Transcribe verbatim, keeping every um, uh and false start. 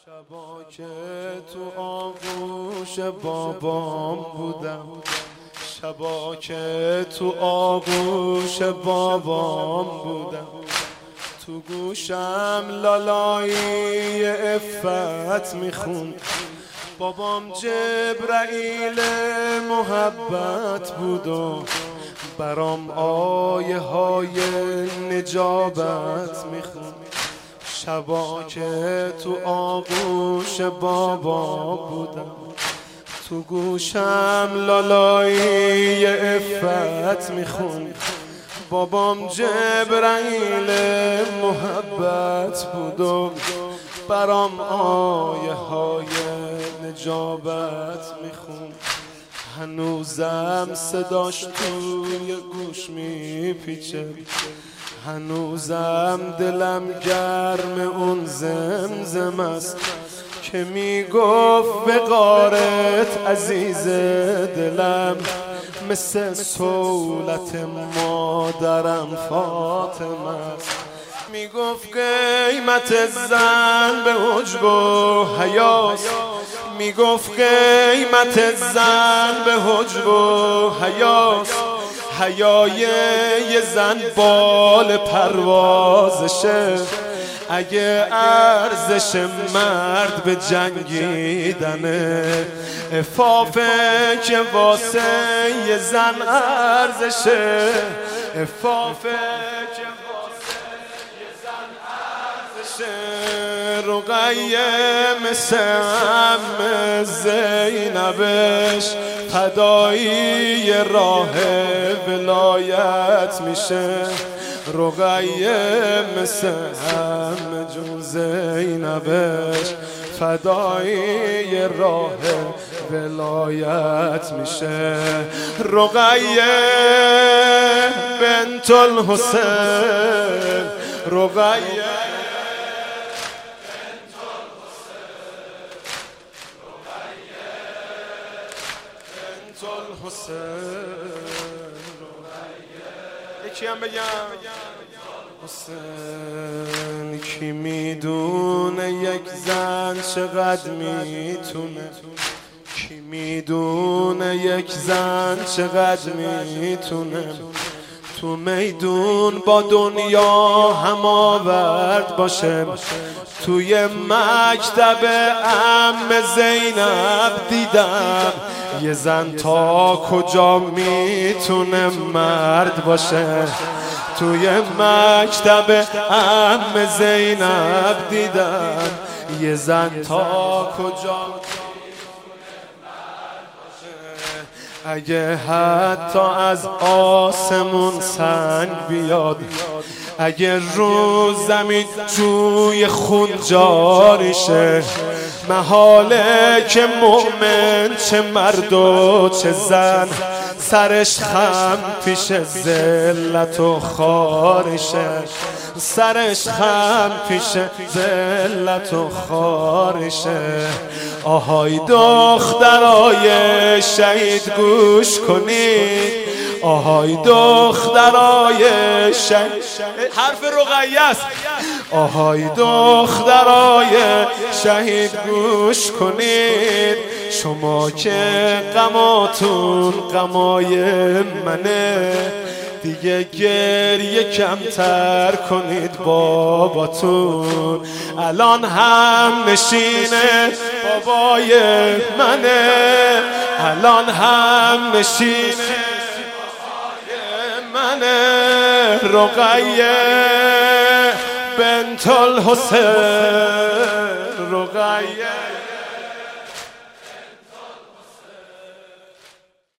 شبا که تو آغوش بابام بودم، شبا که تو آغوش بابام بودم، تو گوشم لالایی عفت میخوند. بابام جبرائیل محبت بود و برام آیه های نجابت میخوند. شبا که تو آغوش بابا بودم، تو گوشم لالایی عفت میخوند. بابام جبرائیل محبت بود و برام آیه های نجابت میخوند. هنوزم صداش توی گوش میپیچه، هنوزم دلم گرم اون زمزم است که میگفت به غارت عزیز دلم، مثل صولت مادرم فاطمه است. میگفت قیمت زن به عجب و حیاست، میگفت قیمت زن به حجب و حیاست. حیای یه زن بال پروازشه، اگه ارزش مرد به جنگیدنه، عفافه که واسه یه زن ارزشه، عفافه که واسه یه زن ارزشه. رقیه مثل عم زینبش فدایی راه ولایت میشه. رقیه مثل عم جون زینبش فدایی راه ولایت میشه. رقیه بنت الحسین، رقیه یکی هم بگم حسین. کی میدونه یک زن چقدر میتونه، کی میدونه یک زن چقدر میتونه تو میدون با دنیا هم آورد باشه. توی مکتب عم زینب دیدم یه زن تا کجا میتونه مرد باشه. توی مکتب عم زینب دیدم یه زن تا کجا اگه حتی از آسمون سنگ بیاد، اگه رو زمین جوی خون جاری شه، محاله که مؤمن چه مرد و چه زن سرش خم پیش ذلت و خارشه، سرش خم پیش ذلت و خارشه. آهای دخترای شهید گوش کنید، آهای دخترای شهید، حرف رقیه است. آهای دخترای شهید گوش کنید، شما که غماتون غمای منه، دیگه گریه کمتر کنید باباتون، الان هم نشینه بابای منه، الان هم نشینه بابای منه. رقیه بنت الحسین، رقیه